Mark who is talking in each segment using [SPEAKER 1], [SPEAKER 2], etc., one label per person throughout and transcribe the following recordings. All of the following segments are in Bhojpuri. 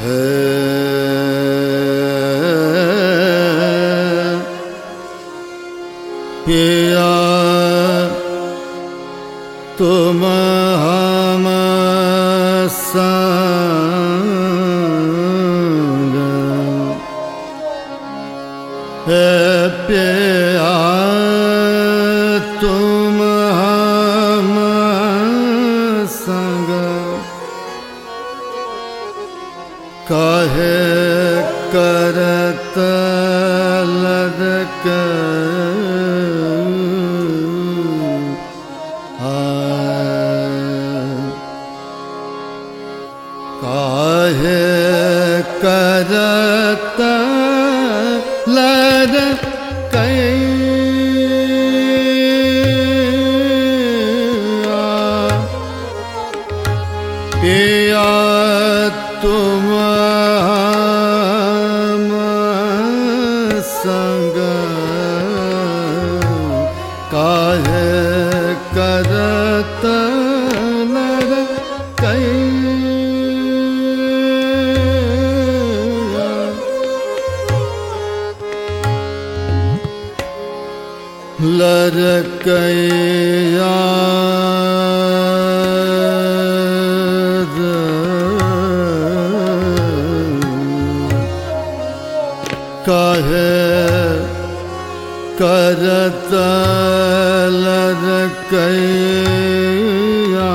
[SPEAKER 1] पिया तुम हम संग पिया तुम हम संग काहे करत लदक काहे करत लदक पिया तुम हम संग काहे करत लदक लड़कैया काहे करत लड़कैया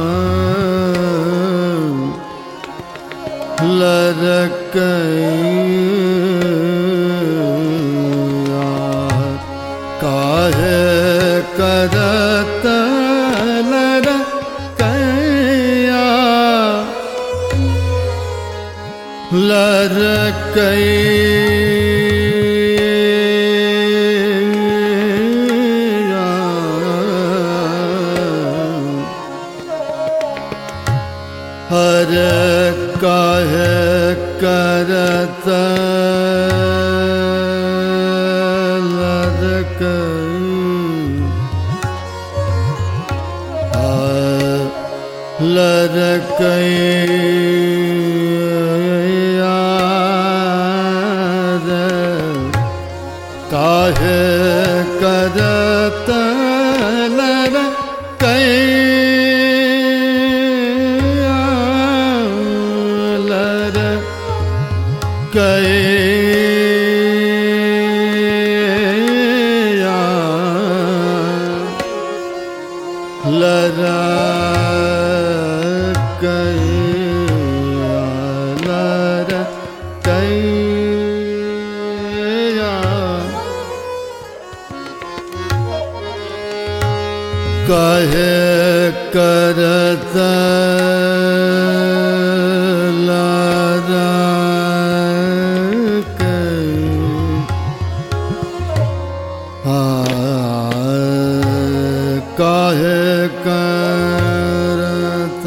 [SPEAKER 1] लड़कैया काहे करत लड़कैया लड़कैया हर काहे करत लड़कैया काहे करत लड़कैया लड़कैया काहे करत काहे करत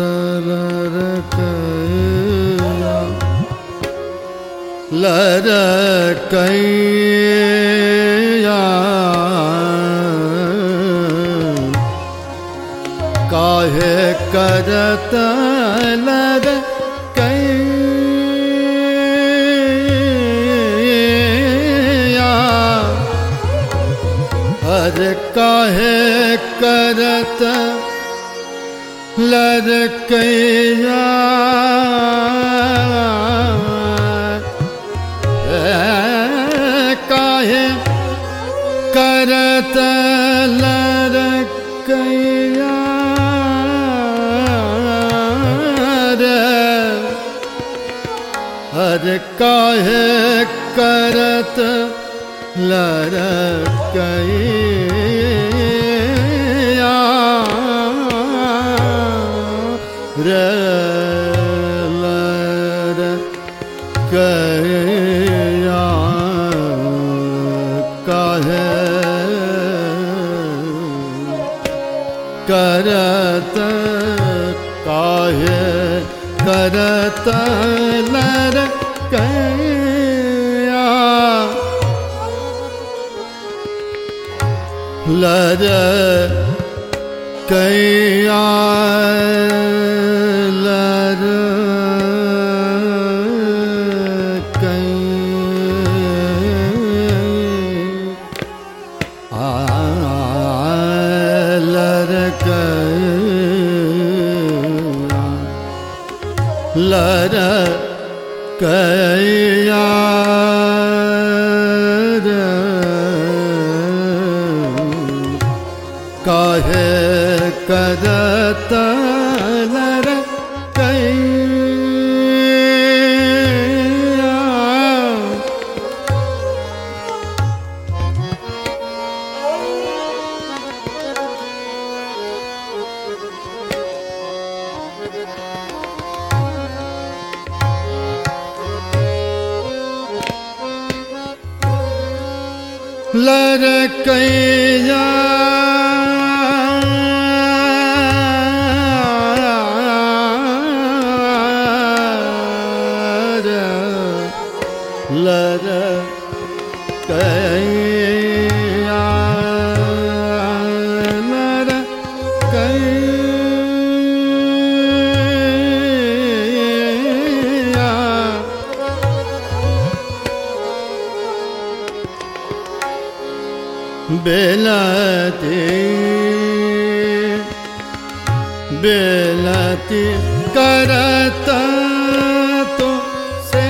[SPEAKER 1] लड़कैया काहे करत लड़कैया अरे काहे करत लड़कैया काहे करत लड़कैया हर काहे करत लड़कैया लड़कैया काहे करत काहे करत लड़कैया लड़कैया लर कैया काहे करत लर कैया लर कैया लर कैया लर कैया बेलती बेलती करत तो से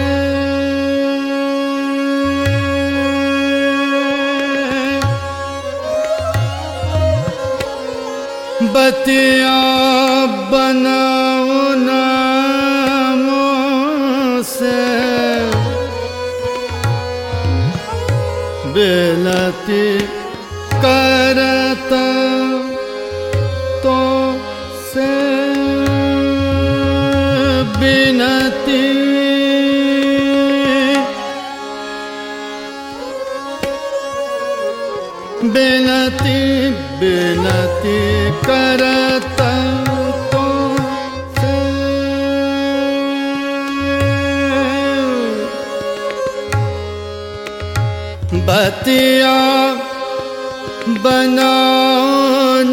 [SPEAKER 1] बतिया बनाओ नामों से बेलती करता तो से बिनती बिनती बिनती करता तो से बतिया बनाओ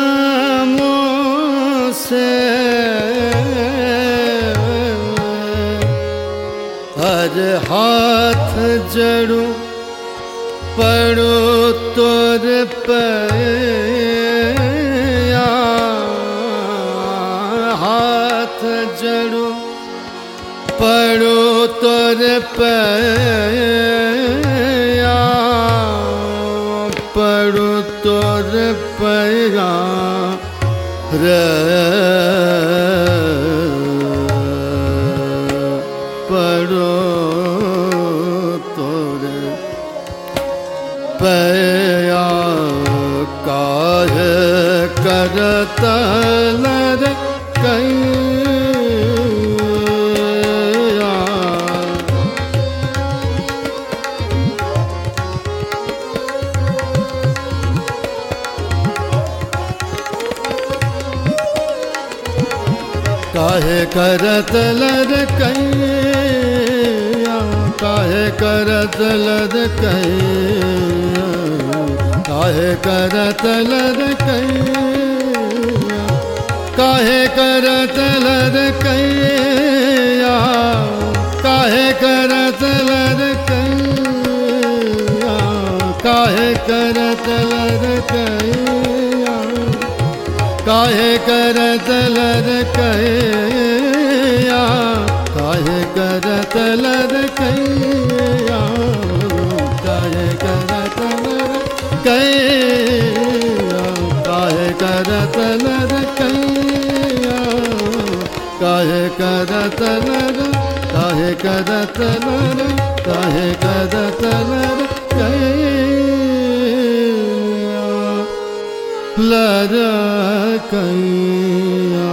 [SPEAKER 1] नामों से हर हाथ जड़ू पड़ो तोर पैया हाथ जड़ू पड़ो तोर पैया पड़ो तोर पैया रे पड़ो तोर पैया काहे करत लर कैया काहे करत लर कैया काहे करत लर कैया काहे करत लर कैया काहे करत लर कैया काहे करत लर कैया काहे करत लर कैया काहे करत लर कैया काहे करत लर कैया काहे करत लर कैया काहे करत लर कैया काहे करत लर काहे करत लर काहे करत लर कैया लर कैया